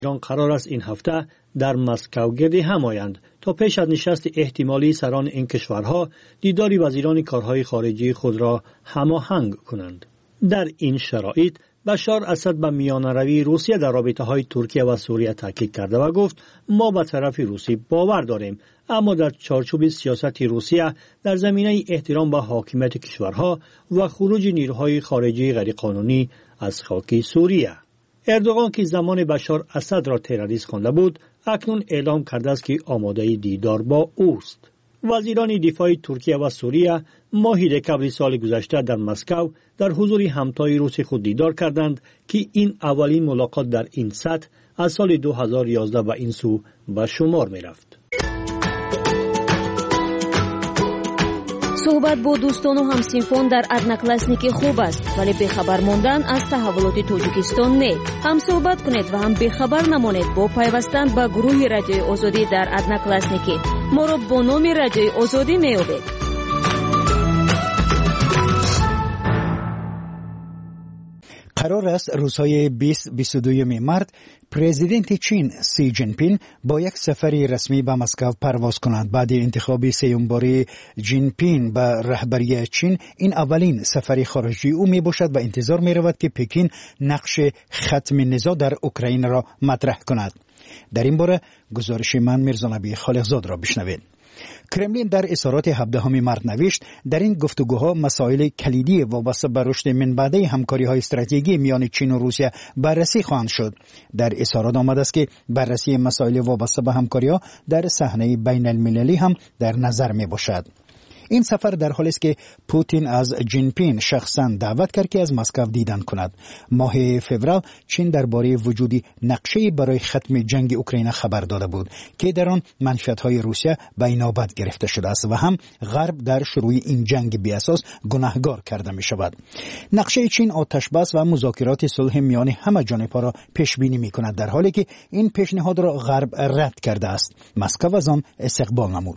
ایران قرار است این هفته در مسکو گرد هم آیند تا پیش از نشست احتمالی سران این کشورها دیدار وزیران کارهای خارجی خود را هماهنگ کنند. در این شرایط بشار اسد به میانه‌روی روسیه در رابطه‌های ترکیه و سوریه تاکید کرده و گفت ما به طرف روسی باور داریم، اما در چارچوب سیاست روسیه در زمینه احترام به حاکمیت کشورها و خروج نیروهای خارجی غیرقانونی از خاک سوریه. اردوغان که زمان بشار اسد را تروریست خوانده بود، اکنون اعلام کرده است که آماده دیدار با اوست. وزیران دفاع ترکیه و سوریه ماه دکبر سال گذشته در مسکو در حضور همتای روس خود دیدار کردند که این اولین ملاقات در این سطح از سال 2011 و این سو به شمار می رفت. صحبت با دوستان و همسینفان در ادناکلاسنیک خوب است، ولی بخبر ماندن از تحولات تاجیکستان نه. هم صحبت کنید و هم بخبر نمانید با پیوستن به گروه رادیوی آزادی در ادناکلاسنیک. ما را با نام رادیوی آزادی میابید. قرار است روزهای 20-22 مارس پرزیدنت چین سی جین پینگ با یک سفری رسمی به مسکو پرواز کند. بعد انتخاب سیوم باره جین پینگ به رهبری چین این اولین سفری خارجی او می باشد و انتظار می رود که پکین نقش ختم نزاع در اوکراین را مطرح کند. در این باره گزارش من میرزا نبی خالقزاد را بشنوید. کرملین در اظهارات 17 مارس نوشت در این گفتگوها مسائل کلیدی وابسته به رشد من بعده همکاری‌های استراتژیکی میان چین و روسیه بررسی خواهند شد. در اظهارات آمده است که بررسی مسائل وابسته به همکاری‌ها در صحنه بین المللی هم در نظر می باشد. این سفر در حالی است که پوتین از جین پینگ شخصا دعوت کرد که از مسکو دیدن کند. ماه فوریه چین درباره وجود نقشه برای ختم جنگ اوکراین خبر داده بود که در آن منشأت‌های روسیه به اینابت گرفته شده است و هم غرب در شروع این جنگ بی اساس گناهکار کرده می شود. نقشه چین آتشبس و مذاکرات صلح میان همه جانب‌ها را پیش بینی می کند، در حالی که این پیشنهاد را غرب رد کرده است. مسکو از آن استقبال نمود.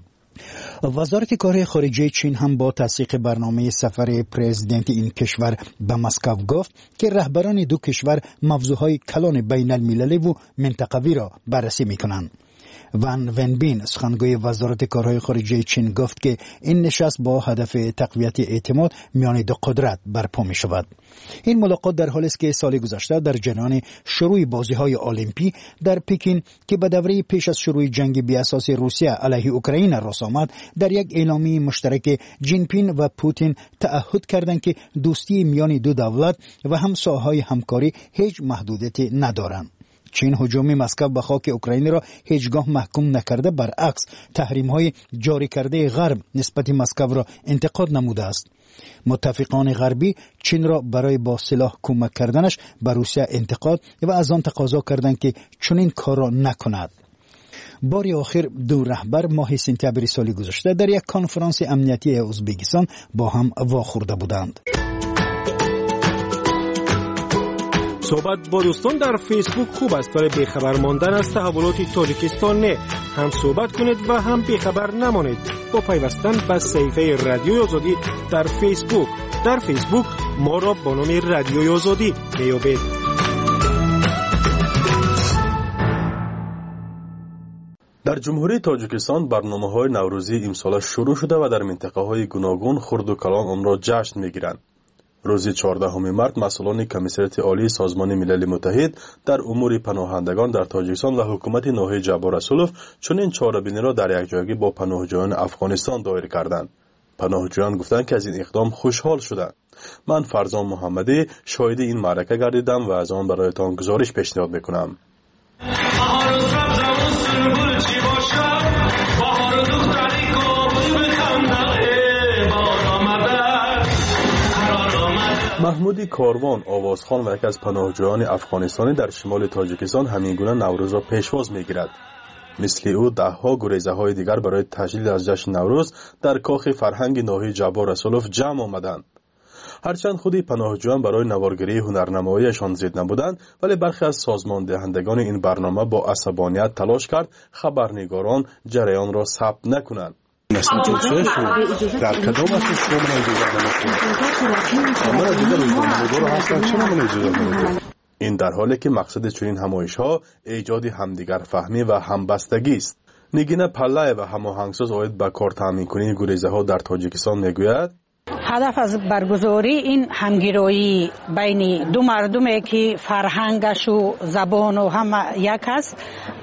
وزارت کار خارجه چین هم با تصدیق برنامه سفر پرزیدنت این کشور به مسکو گفت که رهبران دو کشور موضوعهای کلان بین المللی و منطقوی را بررسی می کنند. وان ونبین سخنگوی وزارت کارهای خارجه چین گفت که این نشست با هدف تقویت اعتماد میان دو قدرت برپا می شود. این ملاقات در حالی است که سال گذشته در جریان شروع بازی‌های المپی در پکین که به دوره پیش از شروع جنگ بی اساس روسیه علیه اوکراین راست آمد، در یک اعلامیه مشترک جین پینگ و پوتین تعهد کردند که دوستی میان دو دولت و هم ساحه‌های همکاری هیچ محدودیتی ندارند. چین هجوم مسکو به خاک اوکراین را هیچگاه محکوم نکرده، برعکس تحریم‌های جاری کرده غرب نسبت مسکو را انتقاد نموده است. متفقان غربی چین را برای با سلاح کمک کردنش به روسیه انتقاد و از آن تقاضا کردند که چنین کار را نکند. بار آخر دو رهبر ماه سپتامبر سال گذشته در یک کنفرانس امنیتی ازبکستان با هم واخورده بودند. صحبت با دوستان در فیسبوک خوب است، ولی بیخبر ماندن از تحولات تاجیکستان نه. هم صحبت کنید و هم بیخبر نمانید با پیوستن به صفحه رادیوی آزادی در فیسبوک. در فیسبوک ما را با نام رادیوی آزادی میابید. در جمهوری تاجیکستان برنامه‌های نوروزی امسال شروع شده و در منطقه‌های گوناگون خرد و کلان آن را جشن می‌گیرند. روز 14 مارس مسئولان کمیسریت عالی سازمان ملل متحد در امور پناهندگان در تاجیکستان و حکومت ناحیه جبار رسولوف چنین چاره‌بینی را در یکجایی با پناهجویان افغانستان دایر کردند. پناهجویان گفتند که از این اقدام خوشحال شدند. من فرزان محمدی شاهد این معرکه گردیدم و از آن برایتان گزارش پیشنهاد میکنم. محمود کاروان آوازخوان و یک از پناهجویان افغانستانی در شمال تاجیکستان همینگونه نوروز را پیشواز میگیرد. مثل او دهها گریزه های دیگر برای تجلیل از جشن نوروز در کاخ فرهنگ ناحیه جبار رسولوف جمع آمدند. هرچند خودی پناهجویان برای نوارگری هنرنماییشان زیاد نبودند، ولی برخی از سازمان دهندگان این برنامه با عصبانیت تلاش کرد خبرنگاران جریان را ثبت نکنند. در کدام اساس شما من اجازه نمیدید؟ من اجازه نمیدم. چرا من اجازه نمیدم؟ این در حالی که مقصد چنین همایش‌ها ایجاد همدیگر فهمی و همبستگی است. نگین پلای و هماهنگساز آید به کار تامین کنی گریزه‌ها در تاجیکستان میگوید هدف از برگزاری این همگرایی بین دو مردمی که فرهنگش و زبان و همه یک است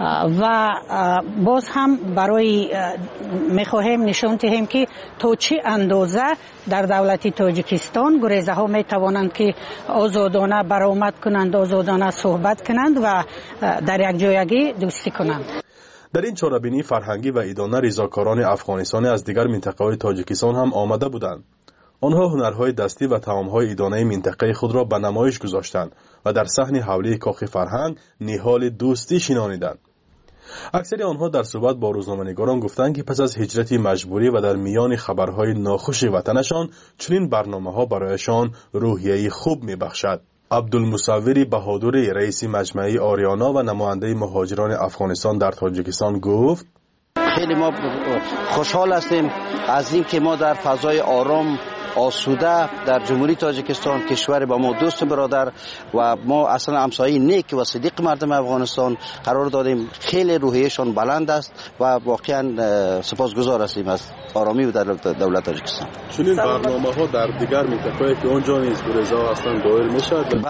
و باز هم برای میخواهیم نشان دهیم که تا چه اندازه در دولت تاجیکستان گریزه ها میتوانند که آزادانه برآمد کنند، آزادانه صحبت کنند و در یک جایگی دوستی کنند. در این چاره‌بینی فرهنگی و ایدانه ریزاکاران افغانستانی از دیگر منطقه‌های تاجیکستان هم آمده بودند. آنها هنرهای دستی و طعام‌های ایدانه منطقه خود را به نمایش گذاشتند و در صحن حوله کاخ فرهنگ نهال دوستی شنانیدند. اکثر آنها در صحبت با روزنامه‌نگاران گفتند که پس از هجرت مجبوری و در میان خبرهای ناخوش وطنشان چنین برنامه‌ها برایشان روحیه خوب می‌بخشد. عبدالمصوری بهادری رئیس مجمع آریانا و نماینده مهاجران افغانستان در تاجیکستان گفت خیلی ما خوشحال هستیم از این که ما در فضای آرام آسوده در جمهوری تاجیکستان، کشور با ما دوست برادر و ما اصلا همسایه نیک و صدیق مردم افغانستان قرار دادیم. خیلی روحیهشان بلند است و واقعا سپاسگزار هستیم از آرامی و دولت تاجیکستان. چنین برنامه‌ها در دیگر منطقه‌ای که اونجا نیز گریزه‌ها هستند دایر می‌شود؟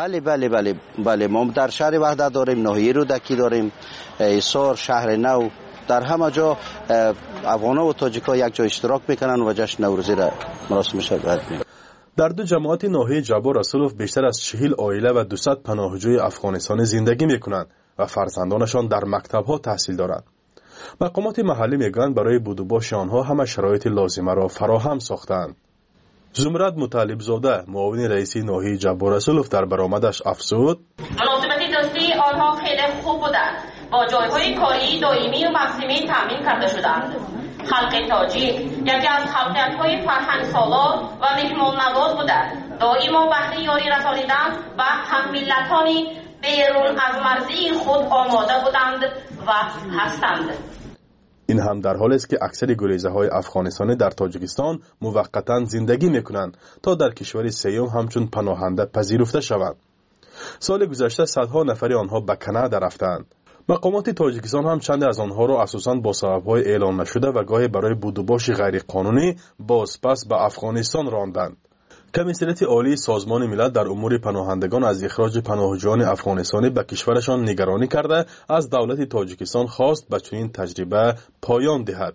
بله ما در شهر وحدت داریم، ناحیه رودکی داریم، ایصار، شهر نو، در همه جا افغانا و تاجیکا یک جا اشتراک میکنن و جشن نوروزی را مراسمش برگزار میکنن. در دو جماعت ناحیه جبار رسولوف بیشتر از 40 عائله و 200 پناهجوی افغانستانی زندگی میکنند و فرزندانشان در مکتب‌ها تحصیل دارند. مقامات محلی میگویند برای بود و باش آنها همه شرایط لازمه را فراهم ساختند. زمرد مطلب زاده معاون رئیس ناحیه جبار رسولوف در برآمدش افزود مناسبت دوستی آنها خیلی خوب بودند. با جایهای کاری دائمی و موسمی تامین کرده شدند. خلق تاجیک یکی از خلقیت‌های فرهنگ سالار و مهمان نواز بودند. دائما بهره یاری رسانیدن و هم‌ملتانی بیرون از مرزی خود آماده بودند و هستند. این هم در حالی است که اکثر گریزه‌های افغانستانی در تاجیکستان موقتاً زندگی می‌کنند تا در کشور سیوم همچون پناهنده پذیرفته شوند. سال گذشته صدها نفر آنها به کانادا رفتند. مقامات تاجیکستان هم چند از آنها را اساساً با سبب‌های اعلام نشده و گاهی برای بود و باش غیرقانونی بازپس به افغانستان راندند. کمیسریت عالی سازمان ملل در امور پناهندگان از اخراج پناهجویان افغانستانی به کشورشان نگرانی کرده از دولت تاجیکستان خواست به چنین تجربه پایان دهد.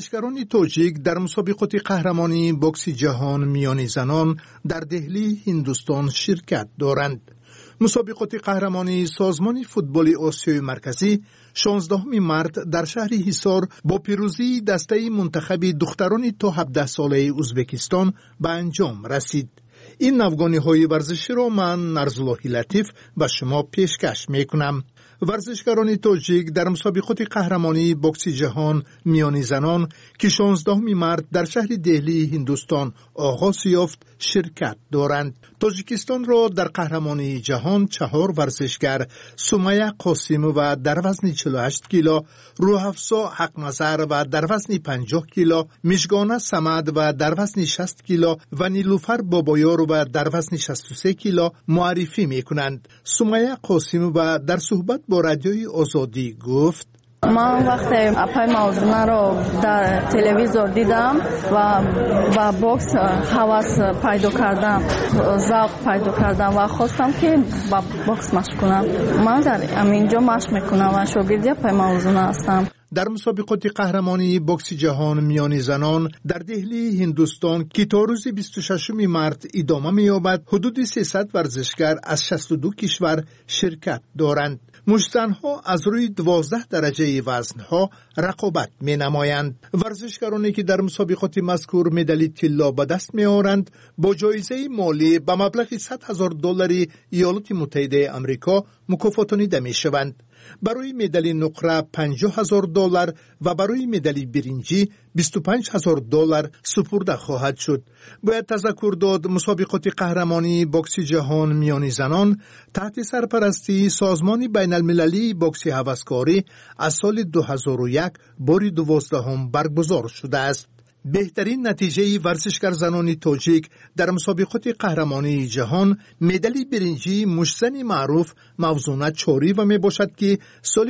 ورزشکاران تاجیک در مسابقات قهرمانی بوکس جهان میان زنان در دهلی هندوستان شرکت دارند. مسابقات قهرمانی سازمان فوتبال آسیای مرکزی 16 مارت در شهر حصار با پیروزی دسته منتخب دختران تا 17 ساله ازبکستان به انجام رسید. این نوگانی‌های ورزشی را من نرزالله لطیف به شما پیشکش میکنم. ورزشکاران تاجیک در مسابقات قهرمانی بوکس جهان میان زنان که 16 مارت در شهر دهلی هندوستان آغاز یافت شرکت دارند. تاجیکستان را در قهرمانی جهان 4 ورزشکار سمیه قاسم و در وزن 48 کیلو، روح‌افزا حق‌نظر و در وزن 50 کیلو، مژگانه صمد و در وزن 60 کیلو و نیلوفر بابایار و در وزن 63 کیلو معرفی می‌کنند. سمیه قاسم و در صحبت با رادیوی آزادی گفت: من وقتی اپای موضوع رو در تلویزیون دیدم و با بوکس هوس پیدا کردم، ذوق پیدا کردم و خواستم که با بوکس مشق کنم. من در اینجا مشق میکنم و شاگرد اپای موضوع هستم. در مسابقات قهرمانی بوکس جهان میان زنان در دهلی هندوستان که تا روز 26 مارت ادامه می‌یابد، حدود 300 ورزشکار از 62 کشور شرکت دارند. مشت‌زن‌ها از روی 12 درجه وزن‌ها رقابت می‌نمایند. ورزشکارانی که در مسابقات مذکور مدال طلا به دست می‌آورند با جایزه مالی به مبلغ $100,000 ایالات متحده آمریکا مکافاتانیده می‌شوند. برای مدال نقره $50,000 و برای مدال برنجی $25,000 سپرده خواهد شد. باید تذکر داد مسابقات قهرمانی بوکس جهان میان زنان تحت سرپرستی سازمان بین المللی بوکس هوسکاری از سال 2001 بار 12 برگزار شده است. بهترین نتیجه ورزشکار زنان تاجیک در مسابقات قهرمانی جهان مدال برنجی مشتزن معروف موزونه چوری و می باشد که سال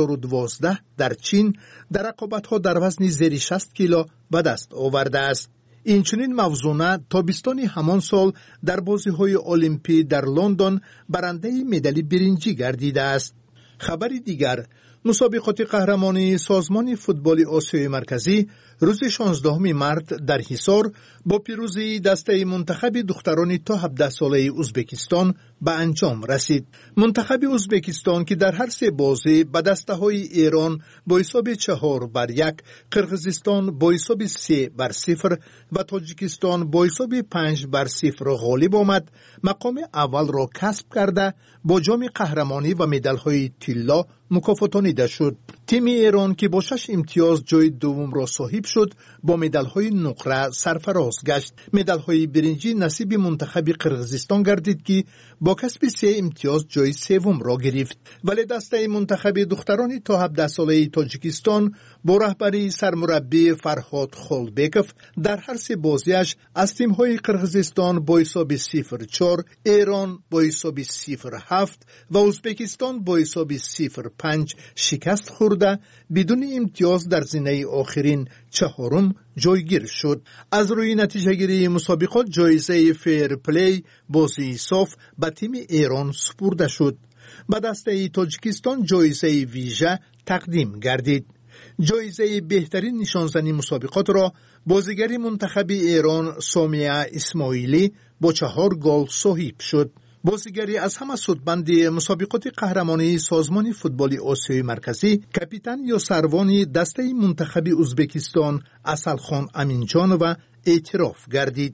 2012 در چین در رقابت‌ها در وزن زیر 60 کیلو به دست آورده است. اینچنین موزونه تابستان همان سال در بازی‌های المپی در لندن برنده مدال برنجی گردیده است. خبری دیگر، مسابقات قهرمانی سازمان فوتبال آسیای مرکزی روز 16 مارت در حصار با پیروزی دسته منتخب دختران تا 17 ساله ازبکستان به انجام رسید. منتخب ازبکستان که در هر 3 بازی به دسته های ایران با حساب 4-1، قرقیزستان با حساب 3-0 و تاجیکستان با حساب 5-0 غالب آمد، مقام اول را کسب کرده با جام قهرمانی و مدال های طلا مکافاتانیده شد. تیم ایران که با 6 امتیاز جای دوم را صاحب شد با مدال های نقره سرفراز گشت. مدال های برنجی نصیب منتخب قرقیزستان گردید که با کسب 3 امتیاز جای سوم را گرفت. ولی دسته منتخب دختران تا 17 ساله تاجیکستان با رهبری سرمربی فرهاد خولبکوف در هر 3 بازیش از تیم های قرقیزستان با حساب 0-4، ایران با حساب 0-7 و ازبکستان با حساب 0-5 شکست خورده بدون امتیاز در زینه آخرین 4م جایگیر شد. از روی نتیجه گیری مسابقات جایزه فیر پلی بازی صاف به تیم ایران سپرده شد. به دسته تاجیکستان جایزه ویژه تقدیم گردید. جایزه بهترین نشانزنی مسابقات را بازیگر منتخب ایران سامیه اسماعیلی با 4 گل صاحب شد. بازیگری از همه سودمند مسابقات قهرمانی سازمان فوتبال آسیای مرکزی کاپیتان یا سروانی دسته منتخب ازبکستان اصلخان امینجان و اعتراف گردید.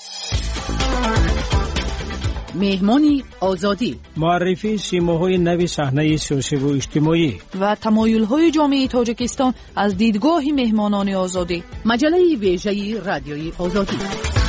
مهمانی آزادی، معرفی سیماهای نوی صحنه سیاسی و اجتماعی و تمایل‌های جامعه تاجیکستان از دیدگاه مهمانان آزادی. مجله ویژه رادیوی آزادی.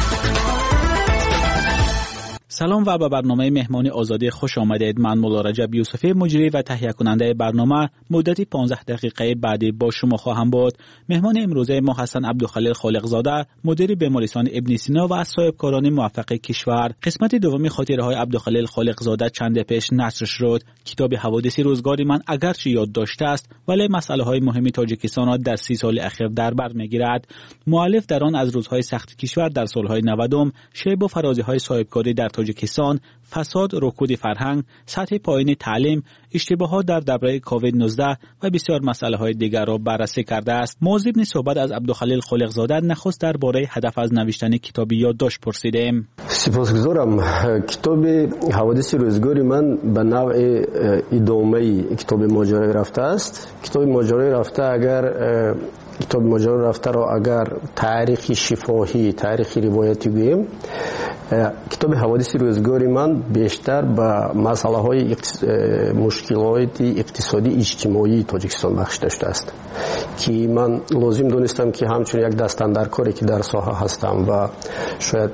سلام و به برنامه مهمانی آزادی خوش آمدید. من مولا رجب یوسفی مجری و تهیه کننده برنامه مدتی 15 دقیقه بعدی با شما خواهم بود. مهمان امروزه ما حسن عبدالخلیل خالقزاده، مدیر بیمارستان ابن سینا و از صاحبکاران موفق کشور. قسمت دومی خاطره های عبدالخلیل خالقزاده چند پیش نشر شد. کتاب حوادث روزگار من اگرچه یاد داشته است ولی مسئله های مهم تاجیکستان را در 30 سال اخیر در بر میگیرد. مؤلف در آن از روزهای سخت کشور در سالهای 90 شیب و فرازی های صاحبکاری در تاجیکستان فساد، رکود فرهنگ، سطح پایین تعلیم، اشتباهات در دوره کووید 19 و بسیار مسائل دیگر را بررسی کرده است. موضوع صحبت از عبدالخلیل خالقزاده نخست درباره هدف از نوشتن کتاب یادداشت پرسیدیم. سپاسگزارم. کتاب حوادث روزگاری من به نوع ادامه کتاب ماجرای رفته است. کتاب ماجرای رفته کتاب ماجرای رفته را اگر تاریخ شفاهی، تاریخ روایتی گوییم، کتاب حوادث روزگاری من بیشتر به مسئله های مشکلات اقتصادی اجتماعی تاجیکستان بخش داشته است که من لازم دونستم که همچون یک دستاندرکاری که در ساحه هستم و شاید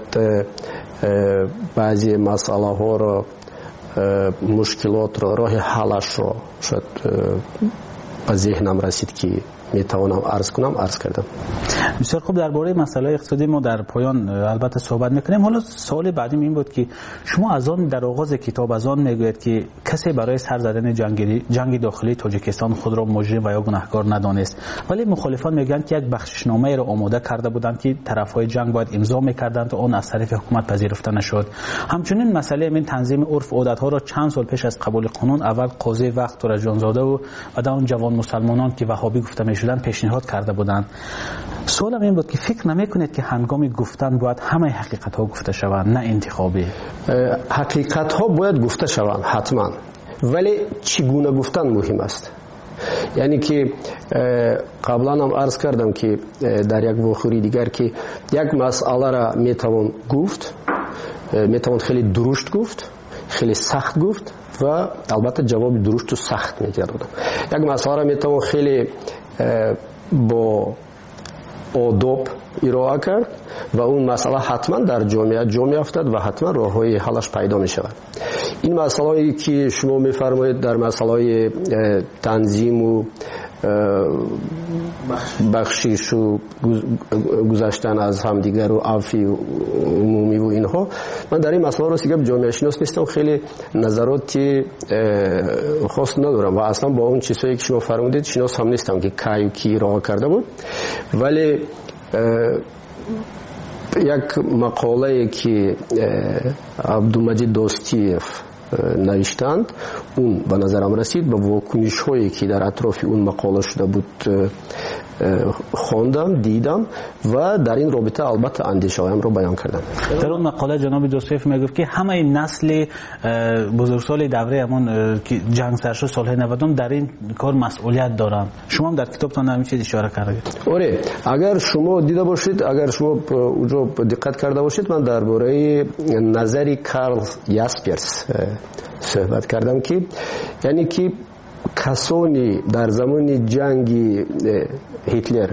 بعضی مسئله ها را، مشکلات را، راه حلش را شاید به ذهنم رسید که میتوانم عرض کردم. بسیار خوب. درباره مسئله اقتصادی ما در پایان البته صحبت میکنیم. حالا سوال بعدیم این بود که شما از آن در آغاز کتاب از آن میگوید که کسی برای سر زدن جنگ داخلی تاجیکستان خود را مجرم و یا گناهکار ندانست، ولی مخالفان میگن که یک بخشنامه را آماده کرده بودند که طرفهای جنگ باید امضا میکردند و آن از طرف حکومت پذیرفته نشد. همچنین مسئله این تنظیم عرف و عادت ها را چند سال پیش از قبول قانون اول قاضی وقت تورجانزاده و بعد اون جوان مسلمانان که وهابی گفته میشدند پیشنهاد کرده بودند. سوالم این بود که فکر نمیکنید که هنگام گفتن باید همه حقیقت ها گفته شوند، نه انتخابی؟ حقیقت ها باید گفته شوند حتما، ولی چگونه گفتن مهم است. یعنی که قبلا هم عرض کردم که در یک واقعه دیگر که یک مسئله را میتوان گفت، میتوان خیلی درشت گفت، خیلی سخت گفت و البته جواب درشت و سخت میگردم. یک مسئله را میتوان خیلی با آداب ارائه کرد و اون مسئله حتما در جامعه افتاد و حتما راههای حلش پیدا می شود. این مسئله‌ای که شما می‌فرمایید در مسئله تنظیم و بخشش و گذشتن از همدیگر و عفی و عمومی و اینها، من در این مسئله راستی که جامعه شناس نیستم، خیلی نظراتی خاص ندارم و اصلا با اون چیزایی که شما فرمودید شناس هم نیستم که کی راه کرده بود. ولی یک مقاله که عبدالمجید دوستیف نوشتند اون به نظرم رسید، به واکنش هایی که در اطراف اون مقاله شده بود خواندم، دیدم و در این رابطه البته اندیشه هایم رو بیان کردم. در اون مقاله جناب دوستیف میگفت که همه نسل بزرگسال دوره همون که جنگ سر شد سالهای 90 در این کار مسئولیت دارن. شما هم در کتابتون همین چیز اشاره کردید. آره، اگر شما دیده باشید، اگر شما اونجا دقت کرده باشید، من درباره نظری کارل یاسپرس صحبت کردم که یعنی که کسانی در زمان جنگ هیتلر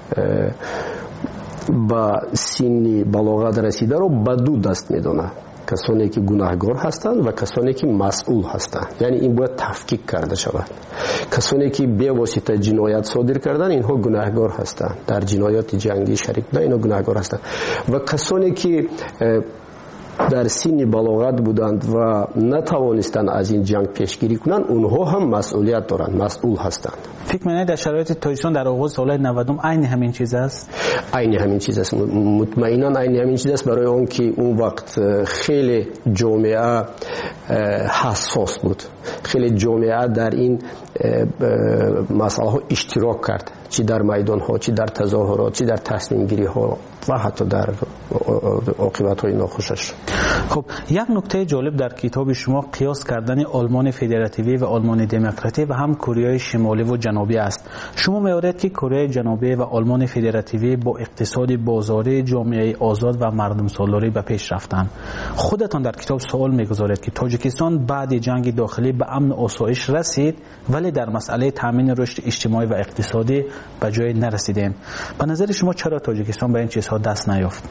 با سن بلاغت رسیده رو به دو دست میدونه، کسانی که گناهکار هستند و کسانی که مسئول هستند. یعنی این باید تفکیک کرده شود. کسانی که به واسطه جنایت صادر کردن اینها گناهکار هستند، در جنایات جنگی شریک بودن اینها گناهکار هستند، و کسانی که در سن بلاغت بودند و نتوانستند از این جنگ پیشگیری کنند اونها هم مسئولیت دارند، مسئول هستند. فکر می‌کنید در شرایط تاجیکستان در آغاز سال 90 عین همین چیز است؟ عین همین چیز است، مطمئنا عین همین چیز است، برای اون که اون وقت خیلی جامعه حساس بود، خیلی جامعه در این مسئله ها اشتراک کرد، چی در میدان ها، چی در تظاهرات، چی در تصمیم گیری ها و حتی در عاقبت های ناخوشش. خب یک نکته جالب در کتاب شما قیاس کردن آلمان فدراتیوی و آلمان دموکراتی و هم کره شمالی و جنوبی است. شما می‌آورید که کره جنوبی و آلمان فدراتیوی با اقتصاد بازاری، جامعه آزاد و مردم سالاری به پیش رفتند. خودتان در کتاب سوال می‌گذارید که تاجیکستان بعد جنگ داخلی به امن و آسایش رسید ولی در مسئله تامین رشد اجتماعی و اقتصادی به جای نرسیدیم. به نظر شما چرا تاجیکستان به این چیزها دست نیافت؟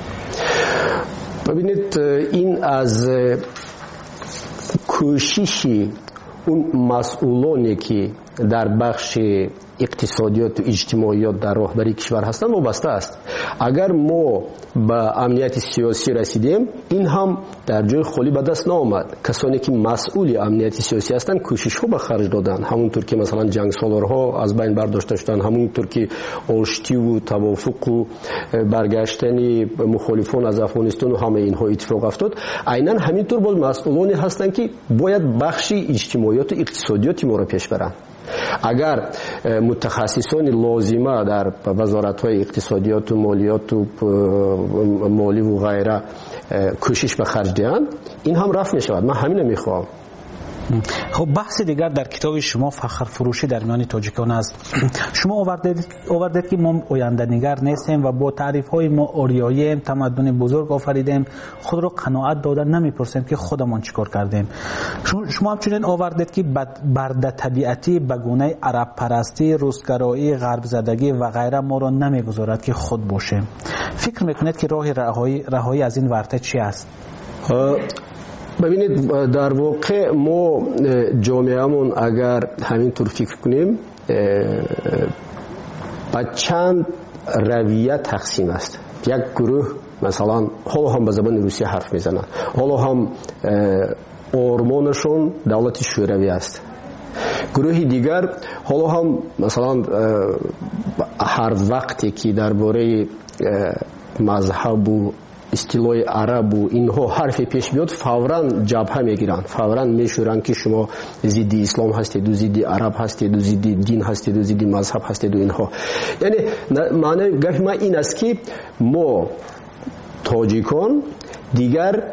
ببینید، این از کوششی اون مسئولانی که در بخش اقتصادیات و اجتماعیات در راهبری کشور هستند وابسته است. اگر ما به امنیت سیاسی رسیدیم این هم در جای خالی به دست نآمد. کسانی که مسئول امنیت سیاسی هستند کوشش ها به خرج دادند، همونطور که مثلا جنگ سالارها از بین برداشته شدند، همونطور که آشتی و توافق و برگشتن مخالفان از افغانستان و همه اینها اتفاق افتاد. عیناً همینطور باز مسئولانی هستند که باید بخش اجتماعیات و اقتصادیات ما را پیش برند. اگر متخصصان لازمه در وزارت‌های اقتصادیات و مالیات و مالی و غیره کوشش به خرج دهند این هم رفع می‌شود. من همین می‌خواهم. خب بحث دیگر در کتاب شما فخر فروشی در میان تاجیکان است. شما آوردید که ما آینده نگر نیستیم و با تعریف های ما آریاییم، تمدن بزرگ آفریدیم، خود را قناعت دادن نمیپرسیم که خودمان چیکار کردیم. شما همچنین آوردید که برده طبیعتی به گونه عرب پرستی، روسگرایی، غرب زدگی و غیره ما را نمیگذارد که خود باشیم. فکر میکنید که راه رهایی از این ورطه چی است؟ ببینید در واقع ما جامعهمون اگر همینطور فکر کنیم با چند رویه تقسیم است. یک گروه مثلا حالا هم به زبان روسیه حرف میزنن، حالا هم آرمانشون دولت شوروی است. گروه دیگر حالا هم مثلا هر وقتی که درباره مذهب و اصطلاح عرب و اینها حرفی پیش بیاد فوراً جبهه میگیرن، فوراً میشورن که شما ضد اسلام هستید و ضد عرب هستید و ضد دین هستید و ضد مذهب هستید و اینها. یعنی معنی گفت ما این است که ما تاجیکان دیگر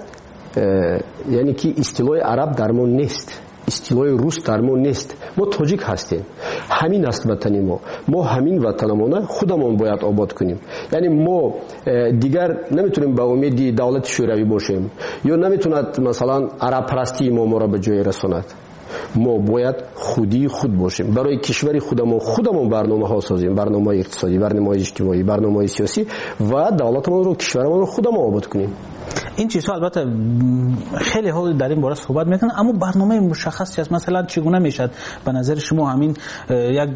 یعنی که اصطلاح عرب در ما نیست، اصطلاح روس در ما نیست، ما تاجیک هستیم. همین است وطن ما همین وطنمونه خودمون باید آباد کنیم. یعنی ما دیگر نمیتونیم به امید دولت شوروی باشیم یا نمیتوند مثلا عرب پرستی ما را به جای رساند. ما باید خود باشیم، برای کشور خودمون برنامه ها سازیم، برنامه اقتصادی، برنامه اجتماعی، برنامه سیاسی و دولتمون رو کشورمون رو خودمون آباد کنیم. این چیزها البته خیلی ها در این باره صحبت میکنن، اما برنامه مشخصی است. مثلا چگونه میشد به نظر شما همین یک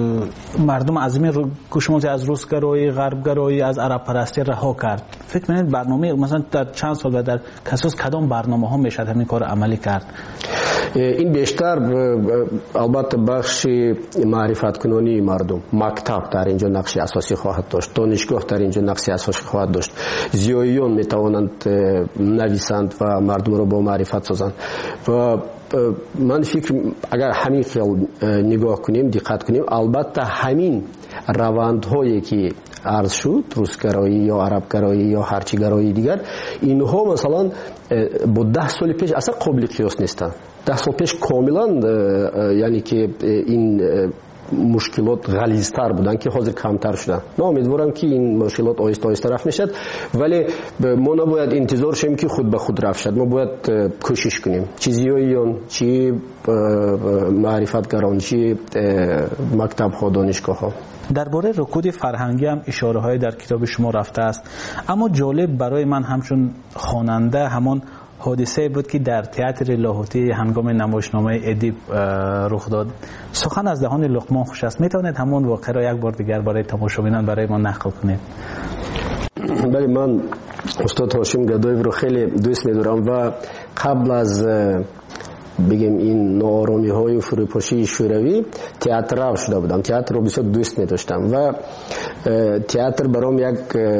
مردم عظیمی رو که شما از روسگرایی، غربگرایی، از عرب پرستی رها کرد؟ فکر میکنید برنامه مثلا در چند سال و در کدام برنامه ها میشد همین کار عملی کرد؟ این بیشتر البته بخش معرفت کنانی مردم، مکتب در اینجا نقش اساسی خواهد داشت، دانشگاه در اینجا نقش اساسی خواهد داشت. زیاییان میتوانند نویسند و مردم را با معرفت سازند و من فکر اگر همین خیال نگاه کنیم، دقت کنیم، البته همین روندهایی که عرض شد، روسگرایی یا عربگرایی یا هرچی گرایی دیگر، اینها مثلا با 10 سال پیش اصلا قابل قیاس نیستند. 10 سال پیش کاملا یعنی که این مشکلات غلیظتر بودن که حاضر کمتر شدن. من امیدوارم که این مشکلات آهسته آهسته رفع میشد، ولی ما نباید انتظار شیم که خود به خود رفع شد. ما باید کوشش کنیم، چیزیاییان چی معرفتگران چی مکتب ها، دانشگاه ها. درباره رکود فرهنگی هم اشاره های در کتاب شما رفته است، اما جالب برای من همچون خواننده همان حادثه بود که در تئاتر لاهوتی هنگام نمایشنامه ادیب رخ داد. سخن از دهان لقمان خوش است. میتوانید همون واقعه را یک بار دیگر برای تماشاچیان برای ما نقل کنید؟ بله، من استاد هاشم گدایف رو خیلی دوست می‌دارم و قبل از بگیم این ناآرامی های و فروپاشی شوروی تئاتر شده بودم. تئاتر رو بسیار دوست می داشتم و تئاتر برام یک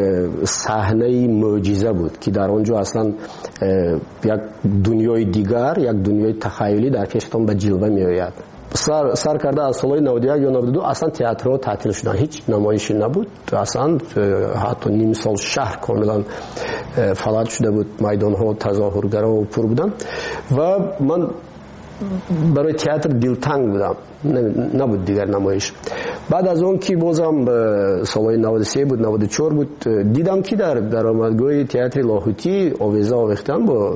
صحنه معجزه بود که در آنجا اصلا یک دنیای دیگر، یک دنیای تخیلی در پیشتون به جلوه می آید. سر کرده از سال 91 یا 92 اصلا تئاترها تعطیل شدن، هیچ نمایشی نبود، اصلا حتی نیم سال شهر کاملا فلج شده بود، میدان ها تظاهرگرا پر بودن و من برای تئاتر دلتنگ بودم، نبود دیگر نمایش. بعد از اون که بازم سال 93 بود 94 بود دیدم که در درآمدگاه تئاتر لاهوتی آویزه آویختن با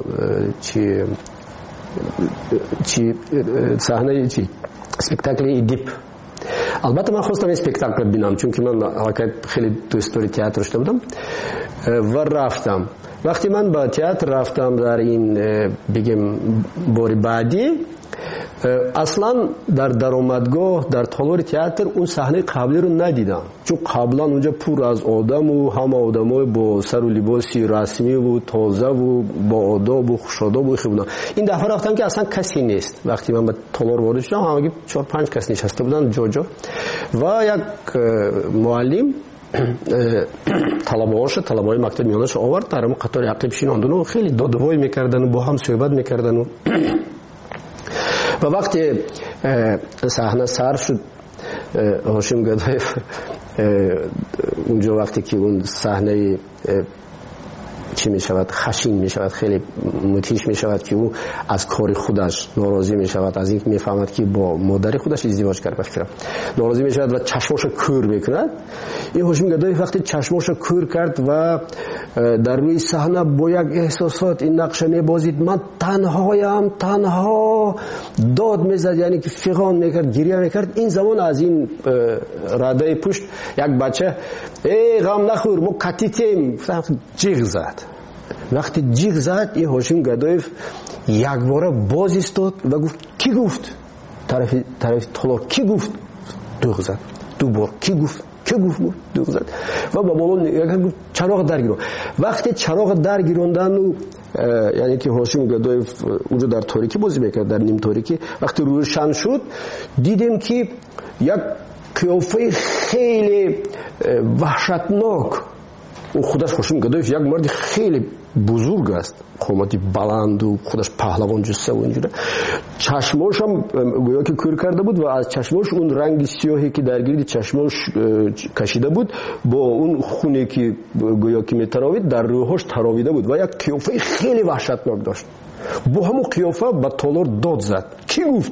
چی صحنه چی اسپکتاکل ادیب. البته من خواستم اسپکتاکل ببینم چون که من خیلی دوست داری تئاتر داشته بودم و رفتم. وقتی من با تئاتر رفتم در این بگم بار بعدی اصلا در درآمدگاه در تالار تئاتر اون صحنه قبلی رو ندیدم، چون قبلا اونجا پر از آدم و همه آدمای با سر و لباسی رسمی و تازه و با آداب و خوش‌آداب و بودن. این دفعه رفتم که اصلا کسی نیست. وقتی من به تالار وارد شدم همگی 4-5 کس نشسته بودن جا و یک معلم طلبه‌های مکتب میانش آورد در قطار عقب شیناندن و خیلی دادوای میکردن و با هم صحبت میکردن و وقتی صحنه سر شد هاشم گدایف اونجا وقتی که اون صحنه چی می شود خشین می شود خیلی متیش می شود که او از کار خودش ناراضی می شود، از اینکه می فهمد که با مادر خودش ازدواج کرده بفکرم ناراضی می شود و چشماشو کور میکند. این هاشم گدایف وقتی چشماشو کور کرد و در روی صحنه با یک احساسات این نقشه می بازید، من تنها داد میزد، یعنی که فغان میکرد گریه میکرد. این زمان از این رده پشت یک بچه ای غم نخور ما کتیتیم جیغ زد. وقتی جیغ زد این هاشم گدایف یک بار باز ایستاد و گفت کی گفت؟ طرف تالار کی گفت؟ دوغ زد. دو بار کی گفت؟ دوغ زد و با بالا گفت چراغ درگیرون. وقتی چراغ درگیروندن و یعنی که هاشم گدایف اونجا در تاریکی بازی میکرد، در نیم تاریکی، وقتی روشن شد دیدیم که یک قیافه خیلی وحشتناک. او خودش هاشم گدایف یک مرد خیلی بزرگ است، قامتی بلند و خودش پهلوان جسه و اینجوره. چشماش هم گویا که کور کرده بود و از چشماش اون رنگ سیاهی که در گرد چشماش کشیده بود با اون خونی که گویا که میتراوید در روحش تراویده بود و یک قیافه خیلی وحشتناک داشت. با همون قیافه به تالار داد زد کی گفت؟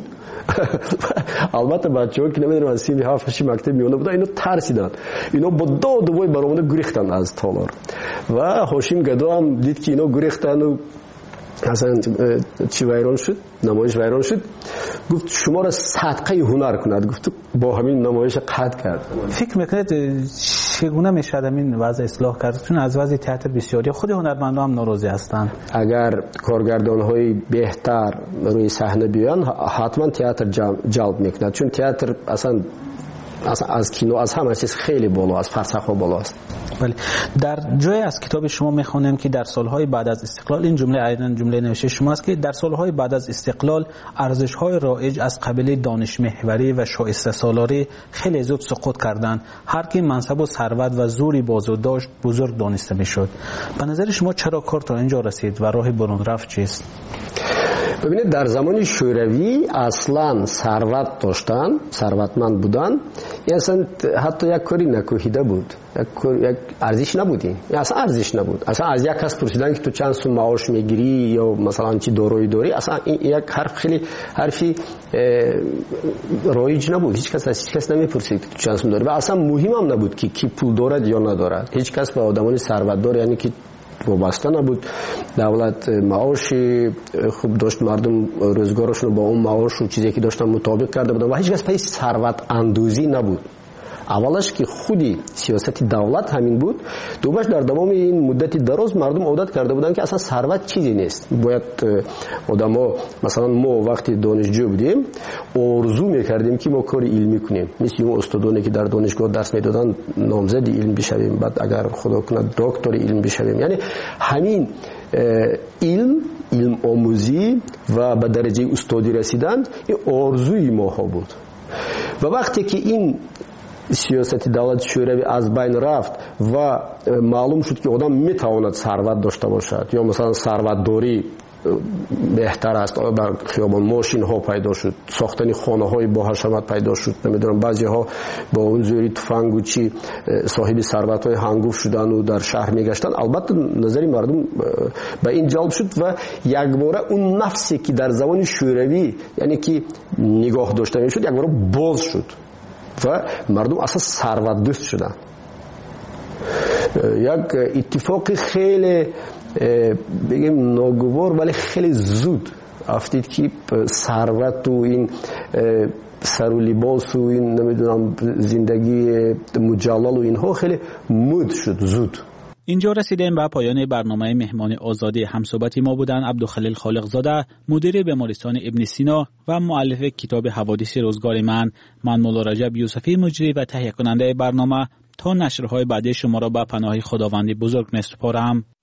البته بچه‌ها که نمیدونم از 37 مکتب میونه بودن اینا ترسیدن، اینا با داد و وای برآمده گریختن از تالار و هاشم گدا هم دید که اینا گریختن و اصلا چی ویران شد، نمایش ویران شد. گفت شما را صدقه هنر کند. گفت با همین نمایش قطع کرد. فکر میکنید چگونه میشه این وضع اصلاح کرد؟ چون از وضع تئاتر بسیاری خود هنرمندان هم ناراضی هستند. اگر کارگردان‌های بهتر روی صحنه بیان حتما تئاتر جلب میکند، چون تئاتر اصلا از کینو از همه چیز خیلی بالا است، فرسخ‌ها بالا است. بله. در جای از کتاب شما میخوانیم که در سالهای بعد از استقلال، این جمله عیناً جمله نوشته شما است که در سالهای بعد از استقلال ارزش‌های رایج از قبیل دانش محوری و شایسته سالاری خیلی زود سقوط کردند. هر کی منصب و ثروت و زوری بازو داشت بزرگ دانسته میشد. به نظر شما چرا کار تا اینجا رسید و راه برون رفت چیست؟ ببینید در زمان شوروی اصلا ثروت داشتن، ثروتمند بودن، اصلا حتی یک کاری نکوهیده بود، یک ارزش نبودی، اصلا ارزش نبود. اصلا از یک کس پرسیدن که تو چند سو معاش میگیری یا مثلا چی دارایی داری، اصلا این یک حرف خیلی حرفی رایج نبود. هیچ کس نمیپرسید که تو چند سو داری و اصلا مهم هم نبود که کی پول دارد یا ندارد. هیچ کس به آدمان ثروتدار یعنی که وابسته نبود. دولت معاشی خوب داشت، مردم روزگارشون با اون معاش و چیزی که داشتن مطابق کرده بودن و هیچ کس پای ثروت اندوزی نبود. اولش که خودی سیاست دولت همین بود، دومش در تمام این مدت دراز مردم عادت کرده بودن که اصلا ثروت چیزی نیست. باید آدما مثلا ما وقتی دانشجو بودیم آرزو میکردیم که ما کار علمی کنیم، مثل اون استادانی که در دانشگاه درس میدادن نامزد علم بشویم، بعد اگر خدا کنه دکتر علم بشویم. یعنی همین علم آموزی و به درجه استادی رسیدن این آرزوی ما ها بود. و وقتی که این سیاست دولت شوروی از بین رفت و معلوم شد که آدم میتواند ثروت داشته باشد یا مثلا ثروت داری بهتر است، بر خیابان ماشین ها پیدا شد، ساختن خانه های با حشمت پیدا شد، نمیدونم بعضی ها با اون زوری تفنگ و چی صاحب ثروت های هنگفت شدن و در شهر میگشتن. البته نظری مردم به این جلب شد و یک باره اون نفسی که در زمان شوروی یعنی که نگاه داشته میشد یک باره باز شد و مردم اصلا ثروت دوست شدن. یک اتفاق خیلی بگیم ناگوار ولی خیلی زود افتید که ثروت و این سر و لباس و این نمیدونم زندگی مجلل و اینها خیلی مد شد زود. اینجا رسیدیم به پایان برنامه مهمان آزادی. همصحبت ما بودن عبدالخلیل خالقزاده، مدیر بیمارستان ابن سینا و مؤلف کتاب حوادث روزگار من مولا رجب یوسفی، مجری و تهیه کننده برنامه. تا نشرهای بعدی شما را به پناه خداوند بزرگ می‌سپارم.